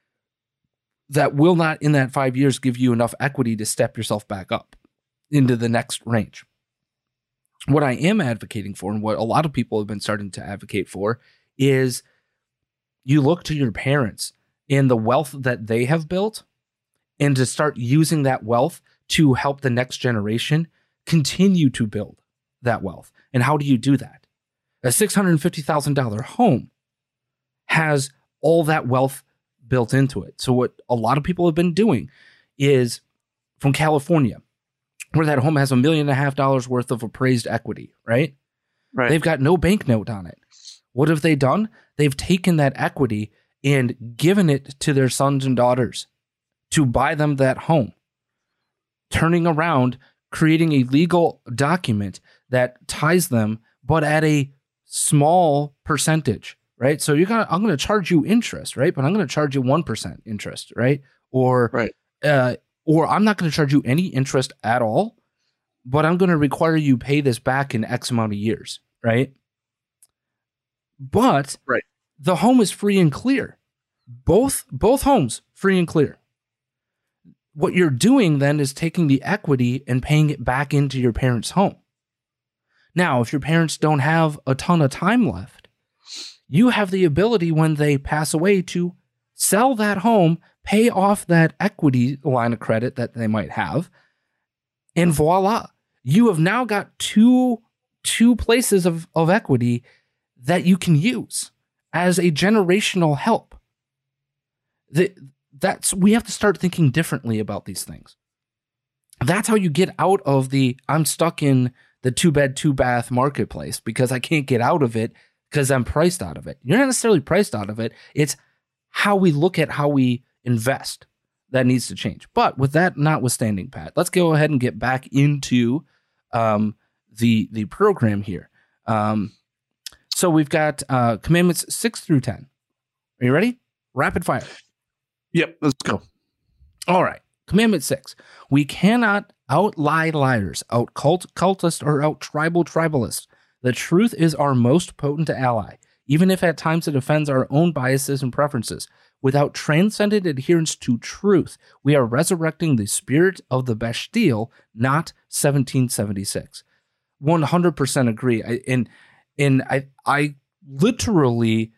that will not, in that five years, give you enough equity to step yourself back up into the next range? What I am advocating for, and what a lot of people have been starting to advocate for, is you look to your parents and the wealth that they have built and to start using that wealth to help the next generation continue to build that wealth. And how do you do that? A six hundred fifty thousand dollars home has all that wealth built into it. So what a lot of people have been doing is from California, where that home has a million and a half dollars worth of appraised equity, right? Right. They've got no bank note on it. What have they done? They've taken that equity and given it to their sons and daughters to buy them that home, turning around, creating a legal document that ties them, but at a small percentage, right? So you're gonna, I'm going to charge you interest, right? But I'm going to charge you one percent interest, right? Or, right. uh, or I'm not going to charge you any interest at all, but I'm going to require you pay this back in X amount of years, right? But right. the home is free and clear. Both both homes free and clear. What you're doing then is taking the equity and paying it back into your parents' home. Now, if your parents don't have a ton of time left, you have the ability when they pass away to sell that home, pay off that equity line of credit that they might have, and voila, you have now got two, two places of, of equity that you can use as a generational help. The, that's we have to start thinking differently about these things. That's how you get out of the I'm stuck in the two bed, two bath marketplace because I can't get out of it because I'm priced out of it. You're not necessarily priced out of it. It's how we look at how we invest that needs to change. But with that notwithstanding, Pat, let's go ahead and get back into um, the the program here. Um, so we've got uh, commandments six through ten. Are you ready? Rapid fire. Yep, let's go. All right. Commandment six. We cannot out-lie liars, out-cult cultists, or out-tribal tribalists. The truth is our most potent ally, even if at times it offends our own biases and preferences. Without transcendent adherence to truth, we are resurrecting the spirit of the Bastille, not seventeen seventy-six. one hundred percent agree. I, and and I I literally,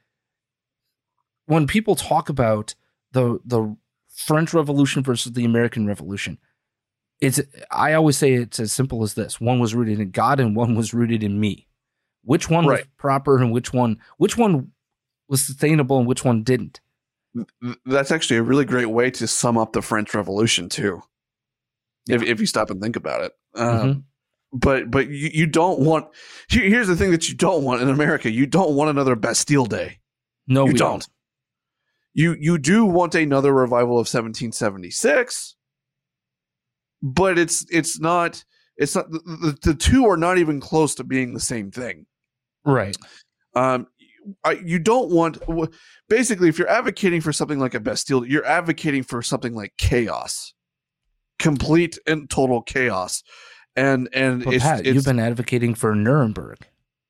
when people talk about the the French Revolution versus the American Revolution, it's I always say it's as simple as this: one was rooted in God and one was rooted in me. Which one right. was proper and which one which one was sustainable and which one didn't? That's actually a really great way to sum up the French Revolution too, yeah. if if you stop and think about it. Um, mm-hmm. But but you, you don't want. Here, here's the thing that you don't want in America: you don't want another Bastille Day. No, you we don't. don't. You you do want another revival of seventeen seventy-six, but it's it's not it's not the, the, the two are not even close to being the same thing, right? Um, I, you don't want basically if you're advocating for something like a Bastille, you're advocating for something like chaos, complete and total chaos, and and but it's, Pat, it's, you've been advocating for Nuremberg.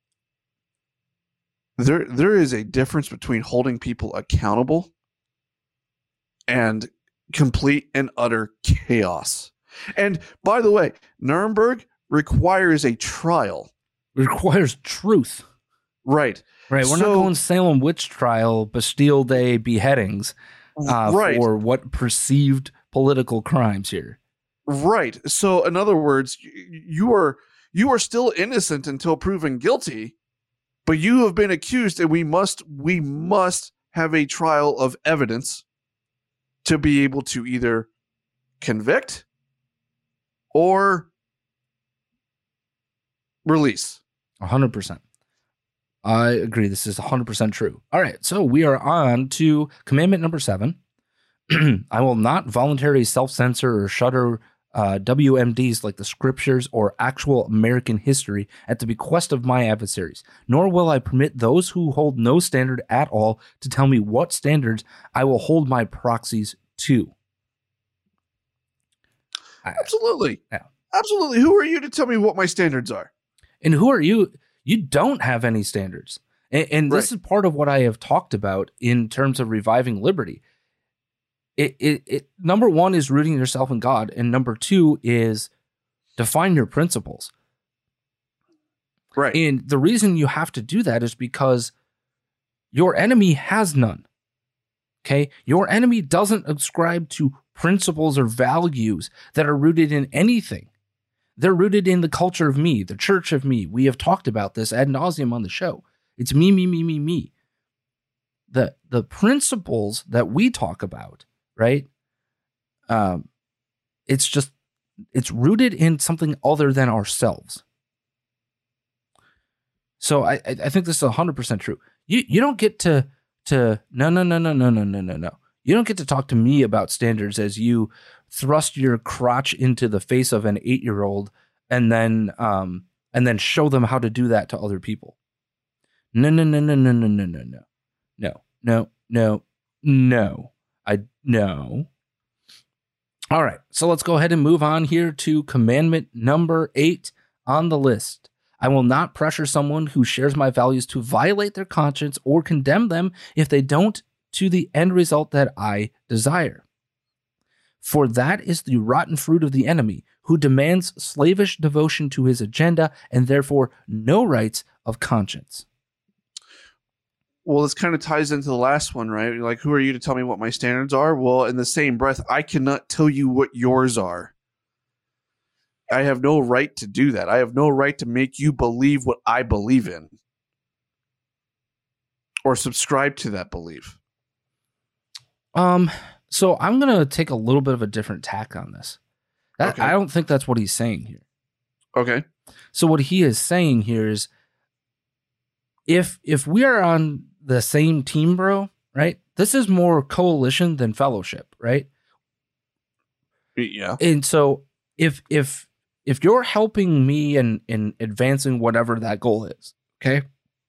There, there is a difference between holding people accountable and complete and utter chaos. And by the way, Nuremberg requires a trial. It requires truth. Right. Right. We're so, not going Salem witch trial, Bastille Day beheadings uh, right. for what perceived political crimes here. Right. So in other words, you are you are still innocent until proven guilty. But you have been accused, and we must we must have a trial of evidence to be able to either convict or release. one hundred percent. I agree. This is one hundred percent true. All right. So we are on to commandment number seven. I will not voluntarily self-censor or shutter Uh, W M Ds like the scriptures or actual American history at the bequest of my adversaries, nor will I permit those who hold no standard at all to tell me what standards I will hold my proxies to. Absolutely. Yeah. Absolutely. Who are you to tell me what my standards are? And who are you? You don't have any standards. And, and this right. is part of what I have talked about in terms of reviving liberty. It, it, it, number one is rooting yourself in God, and number two is define your principles. Right. And the reason you have to do that is because your enemy has none. Okay? Your enemy doesn't ascribe to principles or values that are rooted in anything. They're rooted in the culture of me, the church of me. We have talked about this ad nauseum on the show. It's me, me, me, me, me. The, the principles that we talk about, right? Um, it's just, it's rooted in something other than ourselves. So I, I think this is one hundred percent true. You you don't get to, to no, no, no, no, no, no, no, no, no. You don't get to talk to me about standards as you thrust your crotch into the face of an eight-year-old and then, um, and then show them how to do that to other people. No, no, no, no, no, no, no, no, no. no, no, no, no. I no. All right, so let's go ahead and move on here to commandment number eight on the list. I will not pressure someone who shares my values to violate their conscience or condemn them if they don't to the end result that I desire. For that is the rotten fruit of the enemy, who demands slavish devotion to his agenda and therefore no rights of conscience. Well, this kind of ties into the last one, right? Like, who are you to tell me what my standards are? Well, in the same breath, I cannot tell you what yours are. I have no right to do that. I have no right to make you believe what I believe in or subscribe to that belief. Um, so I'm going to take a little bit of a different tack on this. That, Okay. I don't think that's what he's saying here. Okay. So what he is saying here is if if we are on the same team, bro, right? This is more coalition than fellowship, right? Yeah. And so if if if you're helping me in in advancing whatever that goal is, okay?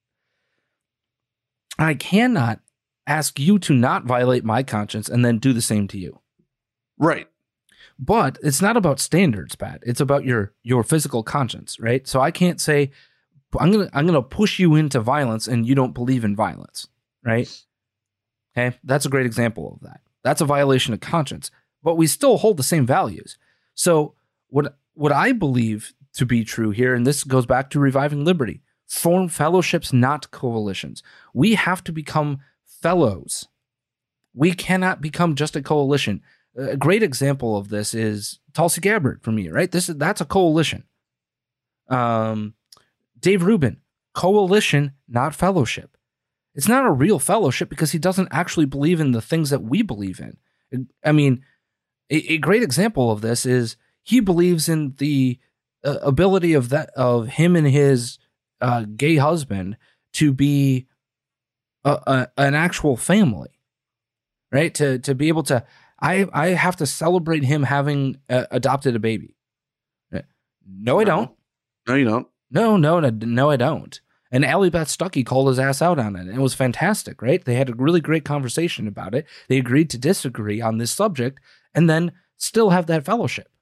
I cannot ask you to not violate my conscience and then do the same to you. Right. But it's not about standards, Pat. It's about your your physical conscience, right? So I can't say I'm gonna I'm gonna push you into violence and you don't believe in violence, right? Okay, that's a great example of that. That's a violation of conscience, but we still hold the same values. So what what I believe to be true here, and this goes back to Reviving Liberty, form fellowships, not coalitions. We have to become fellows. We cannot become just a coalition. A great example of this is Tulsi Gabbard for me, right? This is that's a coalition. Um, Dave Rubin, coalition, not fellowship. It's not a real fellowship because he doesn't actually believe in the things that we believe in. I mean, a, a great example of this is he believes in the uh, ability of that of him and his uh, gay husband to be a, a, an actual family, right? To to be able to. I, I have to celebrate him having uh, adopted a baby. No, I don't. No, you don't. No, no, no, no, I don't. And Allie Beth Stuckey called his ass out on it. And it was fantastic, right? They had a really great conversation about it. They agreed to disagree on this subject and then still have that fellowship.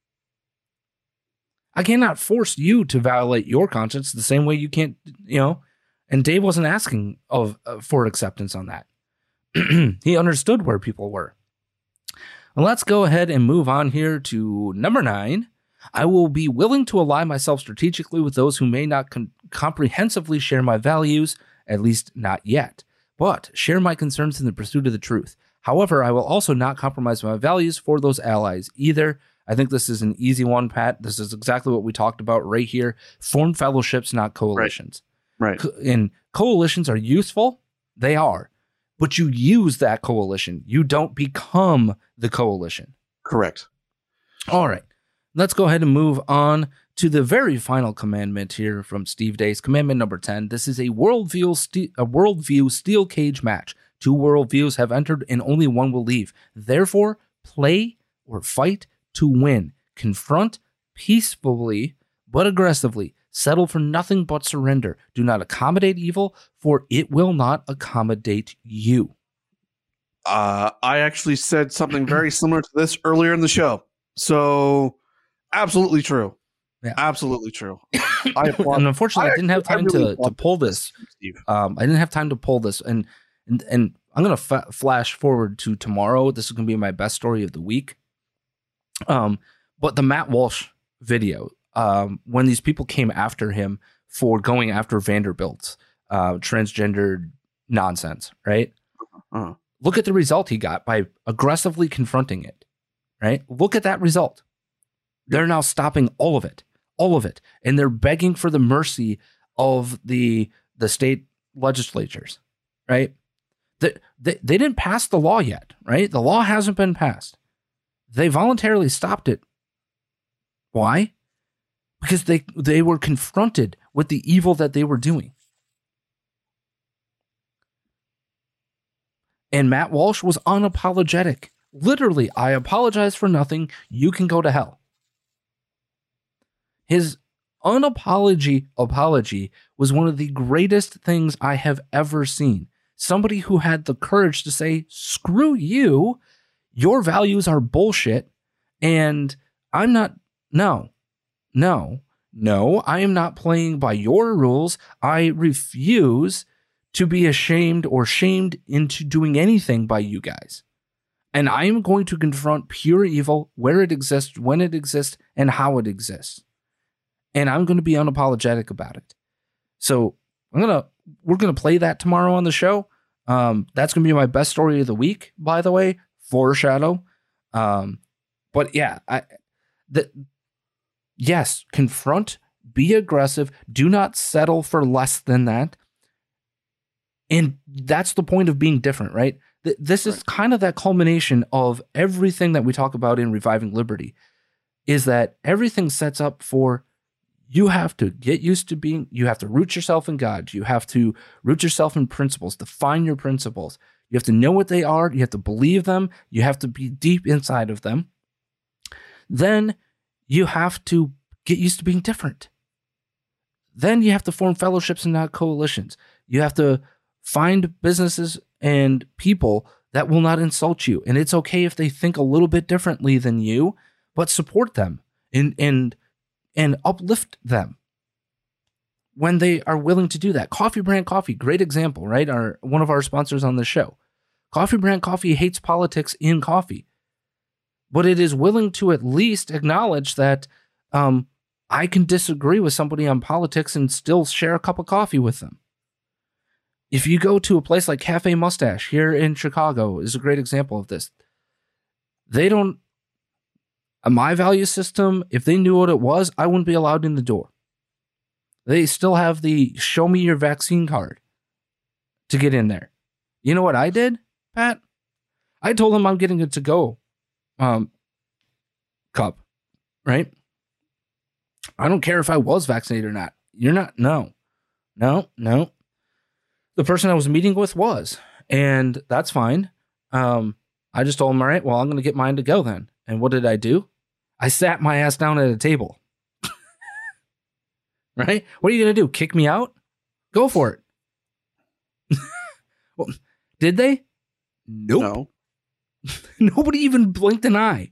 I cannot force you to violate your conscience the same way you can't, you know. And Dave wasn't asking of uh, for acceptance on that. He understood where people were. Let's go ahead and move on here to number nine. I will be willing to align myself strategically with those who may not con- comprehensively share my values, at least not yet, but share my concerns in the pursuit of the truth. However, I will also not compromise my values for those allies either. I think this is an easy one, Pat. This is exactly what we talked about right here. Form fellowships, not coalitions. Right. Co- and coalitions are useful. They are. But you use that coalition. You don't become the coalition. Correct. All right. Let's go ahead and move on to the very final commandment here from Steve Deace. Commandment number ten. This is a worldview, ste- a worldview steel cage match. Two worldviews have entered and only one will leave. Therefore, play or fight to win. Confront peacefully but aggressively. Settle for nothing but surrender. Do not accommodate evil, for it will not accommodate you. Uh, I actually said something very similar to this earlier in the show. So, absolutely true. Yeah. Absolutely true. I applaud. And unfortunately, I, I didn't have time really to, to pull this. Steve. Um, I didn't have time to pull this. And and, and I'm going to fa- flash forward to tomorrow. This is going to be my best story of the week. Um, But the Matt Walsh video, um, when these people came after him for going after Vanderbilt's uh, transgendered nonsense, right? Uh-huh. Look at the result he got by aggressively confronting it, right? Look at that result. They're now stopping all of it, all of it. And they're begging for the mercy of the, the state legislatures, right? They, they, they didn't pass the law yet, right? The law hasn't been passed. They voluntarily stopped it. Why? Because they, they were confronted with the evil that they were doing. And Matt Walsh was unapologetic. Literally, I apologize for nothing. You can go to hell. His unapology apology was one of the greatest things I have ever seen. somebody who had the courage to say, screw you, your values are bullshit, and I'm not, no, no, no, I am not playing by your rules. I refuse to be ashamed or shamed into doing anything by you guys. And I am going to confront pure evil where it exists, when it exists, and how it exists. And I'm going to be unapologetic about it. So I'm going to, we're going to play that tomorrow on the show. Um, that's going to be my best story of the week, by the way, foreshadow. Um, but yeah, I, the, yes, confront, be aggressive, do not settle for less than that. And that's the point of being different, right? Th- this is right. kind of that culmination of everything that we talk about in Reviving Liberty, is that everything sets up for, you have to get used to being, you have to root yourself in God. You have to root yourself in principles, define your principles. You have to know what they are. You have to believe them. You have to be deep inside of them. Then you have to get used to being different. Then you have to form fellowships and not coalitions. You have to find businesses and people that will not insult you. And it's okay if they think a little bit differently than you, but support them and, and, and uplift them when they are willing to do that. Coffee Brand Coffee, great example, right? Our, one of our sponsors on the show. Coffee Brand Coffee hates politics in coffee, but it is willing to at least acknowledge that um, I can disagree with somebody on politics and still share a cup of coffee with them. If you go to a place like Cafe Mustache here in Chicago, is a great example of this. They don't, my value system, if they knew what it was, I wouldn't be allowed in the door. They still have the show me your vaccine card to get in there. You know what I did, Pat? I told them I'm getting a to-go um, cup, right? I don't care if I was vaccinated or not. You're not, no, no, no. The person I was meeting with was, and that's fine. Um, I just told him, all right, well, I'm going to get mine to go then. And what did I do? I sat my ass down at a table. Right? What are you going to do? Kick me out? Go for it. Well, did they? Nope. No. Nobody even blinked an eye.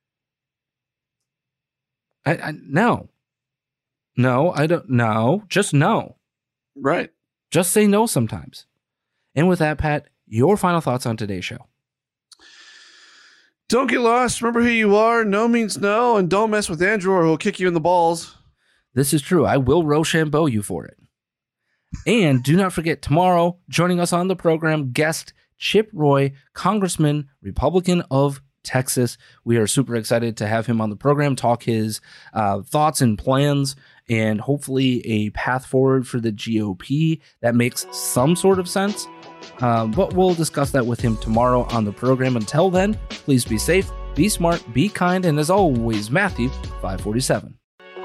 I, I no. No, I don't. No, just no. Right. Just say no sometimes. And with that, Pat, your final thoughts on today's show. Don't get lost. Remember who you are. No means no. And don't mess with Andrew or he'll kick you in the balls. This is true. I will Rochambeau you for it. And do not forget, tomorrow, joining us on the program, guest Chip Roy, Congressman, Republican of Texas. We are super excited to have him on the program, talk his uh, thoughts and plans, and hopefully a path forward for the G O P that makes some sort of sense. Uh, but we'll discuss that with him tomorrow on the program. Until then, please be safe, be smart, be kind, and as always, Matthew five forty-seven.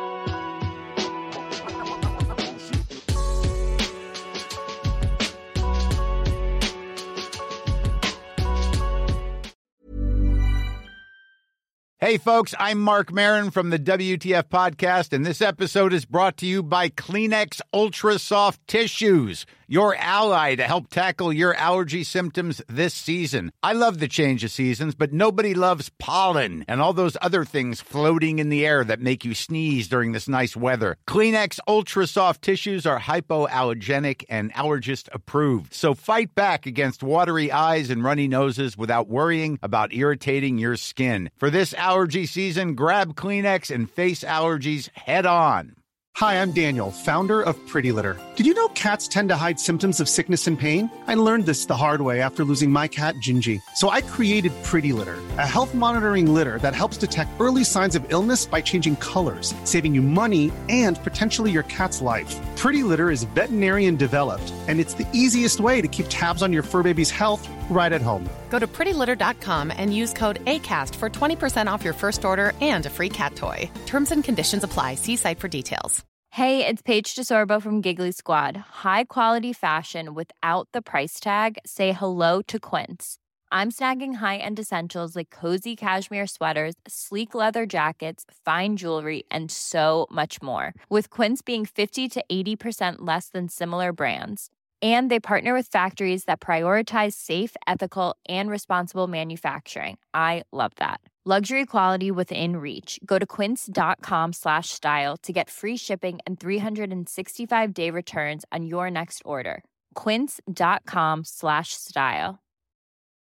Hey, folks, I'm Mark Maron from the W T F Podcast, and this episode is brought to you by Kleenex Ultra Soft Tissues, your ally to help tackle your allergy symptoms this season. I love the change of seasons, but nobody loves pollen and all those other things floating in the air that make you sneeze during this nice weather. Kleenex Ultra Soft Tissues are hypoallergenic and allergist approved, so fight back against watery eyes and runny noses without worrying about irritating your skin. For this allergy season, grab Kleenex and face allergies head on. Hi, I'm Daniel, founder of Pretty Litter. Did you know cats tend to hide symptoms of sickness and pain? I learned this the hard way after losing my cat, Gingy. So I created Pretty Litter, a health monitoring litter that helps detect early signs of illness by changing colors, saving you money and potentially your cat's life. Pretty Litter is veterinarian developed, and it's the easiest way to keep tabs on your fur baby's health right at home. Go to pretty litter dot com and use code ACAST for twenty percent off your first order and a free cat toy. Terms and conditions apply. See site for details. Hey, it's Paige DeSorbo from Giggly Squad. High quality fashion without the price tag. Say hello to Quince. I'm snagging high-end essentials like cozy cashmere sweaters, sleek leather jackets, fine jewelry, and so much more. With Quince being fifty to eighty percent less than similar brands. And they partner with factories that prioritize safe, ethical, and responsible manufacturing. I love that. Luxury quality within reach. Go to quince.com slash style to get free shipping and three sixty-five day returns on your next order. Quince.com slash style.